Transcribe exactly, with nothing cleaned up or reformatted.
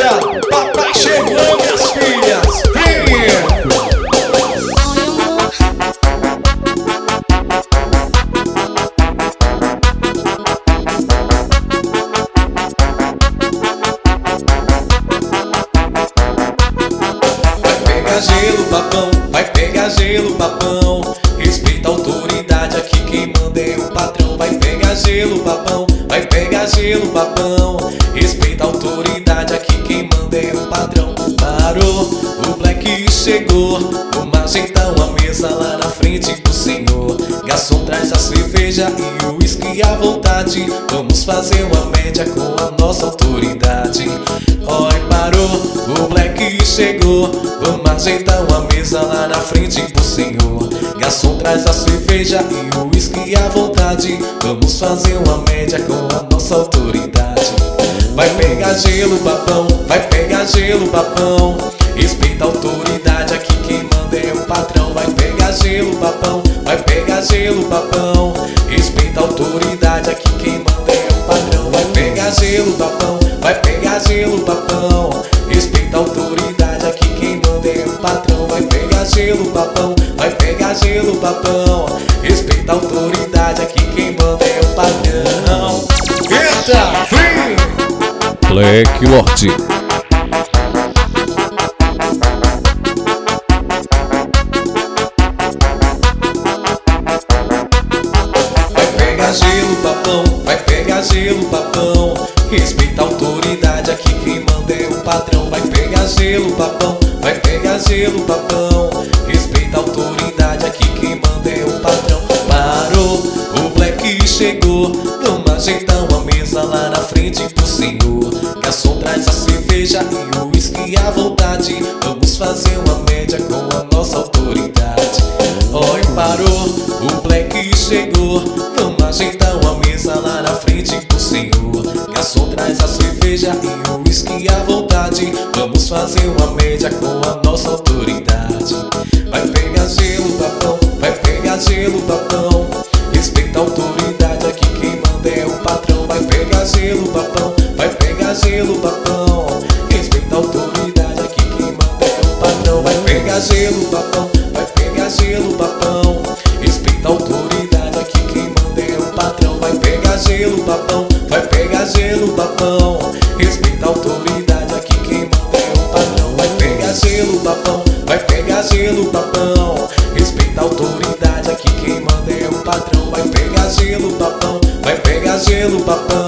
Eita, papai chegou, minhas filhas. Vem! Gelo, papão, vai pegar gelo, papão. Respeita a autoridade, aqui quem manda é o patrão. Vai pegar gelo, papão, vai pegar gelo, papão. Respeita a autoridade, aqui quem manda é o patrão. Parou, o Black chegou. Vamos ajeitar uma mesa lá na frente do senhor. Garçom, traz a cerveja e o uísque à vontade. Vamos fazer uma média com a nossa autoridade. Oi, parou, o Black chegou. Vamos ajeitar uma mesa lá na frente do senhor. Garçom, traz a cerveja e o uísque à vontade. Vamos fazer uma média com a nossa autoridade. Vai pegar gelo, papão, vai pegar gelo, papão. Respeita a autoridade, aqui quem manda é o patrão. Vai pegar gelo, papão, vai pegar gelo, papão. Respeita a autoridade, aqui quem manda é o patrão. Vai pegar gelo, papão, vai pegar gelo, papão. Respeita a autoridade, aqui quem manda é o patrão. Vai pegar gelo, papão, vai pegar gelo, papão. Respeita a autoridade, aqui quem manda é o patrão. Eita, vem! Black Lord. Gelo, papão, vai pegar gelo, papão. Respeita a autoridade, aqui quem manda é o patrão. Vai pegar gelo, papão, vai pegar gelo, papão. Respeita a autoridade, aqui quem manda é o patrão. Parou, o Black chegou. Vamos ajeitar uma mesa lá na frente do senhor. Garçom, traz a cerveja e o uísque à vontade. Vamos fazer uma média com a nossa autoridade. Oi, parou, o Black chegou. Vamos ajeitar uma mesa lá na frente do senhor. Garçom, traz a cerveja e o uísque à vontade. Vamos fazer uma média com a nossa autoridade. Vai pegar gelo, papão, vai pegar gelo, papão. Respeita a autoridade, aqui quem manda é o patrão. Vai pegar gelo, papão, vai pegar gelo, papão. Respeita a autoridade, aqui quem manda é o patrão. Vai pegar gelo, papão, vai pegar gelo, papão. Respeita a autoridade, aqui quem manda é o patrão. Vai pegar gelo, papão, vai pegar gelo, papão. Respeita a autoridade, aqui quem manda é o patrão. Vai pegar gelo, papão, vai pegar gelo, papão. Respeita a autoridade, aqui quem manda é o patrão. Vai pegar gelo, papão, vai pegar gelo, papão.